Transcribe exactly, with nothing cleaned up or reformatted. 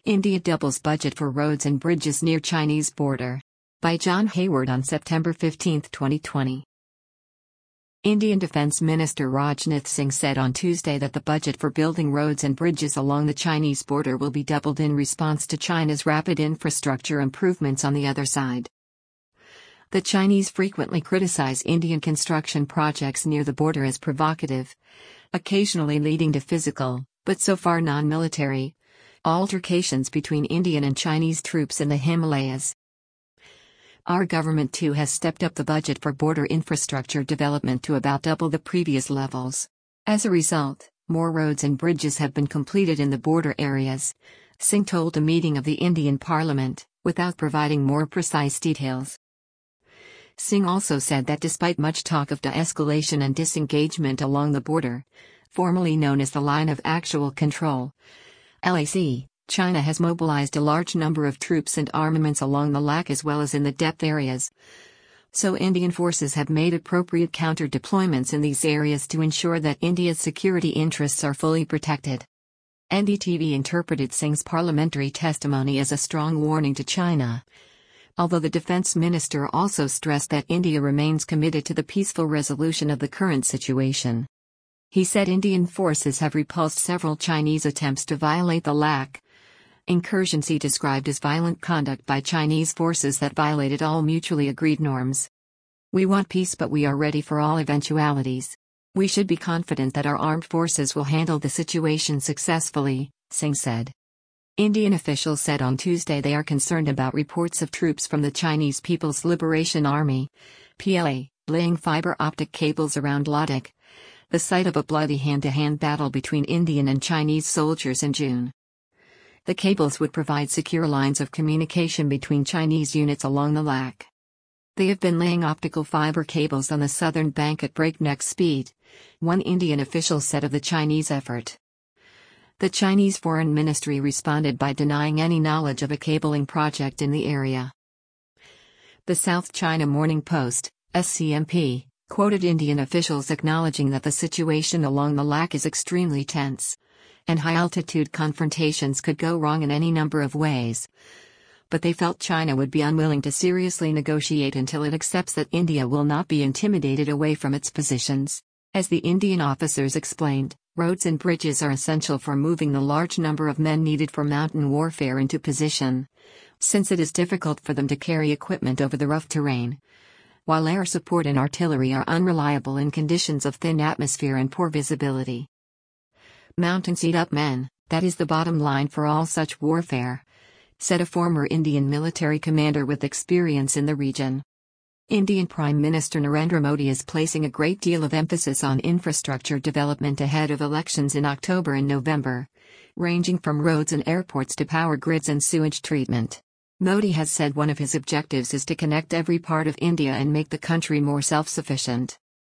India doubles budget for roads and bridges near Chinese border. By John Hayward on September fifteenth, twenty twenty. Indian Defence Minister Rajnath Singh said on Tuesday that the budget for building roads and bridges along the Chinese border will be doubled in response to China's rapid infrastructure improvements on the other side. The Chinese frequently criticize Indian construction projects near the border as provocative, occasionally leading to physical, but so far non-military, altercations between Indian and Chinese troops in the Himalayas. Our government too has stepped up the budget for border infrastructure development to about double the previous levels. As a result, more roads and bridges have been completed in the border areas, Singh told a meeting of the Indian Parliament, without providing more precise details. Singh also said that despite much talk of de-escalation and disengagement along the border, formerly known as the Line of Actual Control, L A C, China has mobilized a large number of troops and armaments along the L A C as well as in the depth areas. So Indian forces have made appropriate counter-deployments in these areas to ensure that India's security interests are fully protected. N D T V interpreted Singh's parliamentary testimony as a strong warning to China, although the defense minister also stressed that India remains committed to the peaceful resolution of the current situation. He said Indian forces have repulsed several Chinese attempts to violate the L A C. Incursions he described as violent conduct by Chinese forces that violated all mutually agreed norms. We want peace, but we are ready for all eventualities. We should be confident that our armed forces will handle the situation successfully, Singh said. Indian officials said on Tuesday they are concerned about reports of troops from the Chinese People's Liberation Army, P L A, laying fiber optic cables around Ladakh, the site of a bloody hand-to-hand battle between Indian and Chinese soldiers in June. The cables would provide secure lines of communication between Chinese units along the L A C. They have been laying optical fiber cables on the southern bank at breakneck speed, one Indian official said of the Chinese effort. The Chinese Foreign Ministry responded by denying any knowledge of a cabling project in the area. The South China Morning Post, S C M P, quoted Indian officials acknowledging that the situation along the L A C is extremely tense, and high-altitude confrontations could go wrong in any number of ways. But they felt China would be unwilling to seriously negotiate until it accepts that India will not be intimidated away from its positions. As the Indian officers explained, roads and bridges are essential for moving the large number of men needed for mountain warfare into position, since it is difficult for them to carry equipment over the rough terrain, while air support and artillery are unreliable in conditions of thin atmosphere and poor visibility. Mountains eat up men, that is the bottom line for all such warfare, said a former Indian military commander with experience in the region. Indian Prime Minister Narendra Modi is placing a great deal of emphasis on infrastructure development ahead of elections in October and November, ranging from roads and airports to power grids and sewage treatment. Modi has said one of his objectives is to connect every part of India and make the country more self-sufficient.